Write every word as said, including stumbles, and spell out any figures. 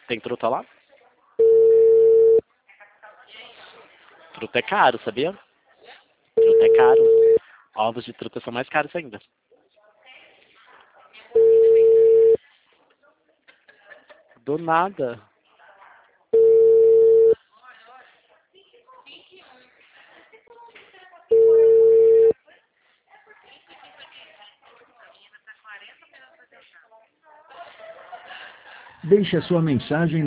Tem truta lá? Truta é caro, sabia? Truta é caro. Ovos de truta são mais caros ainda. Do nada. Deixe a sua mensagem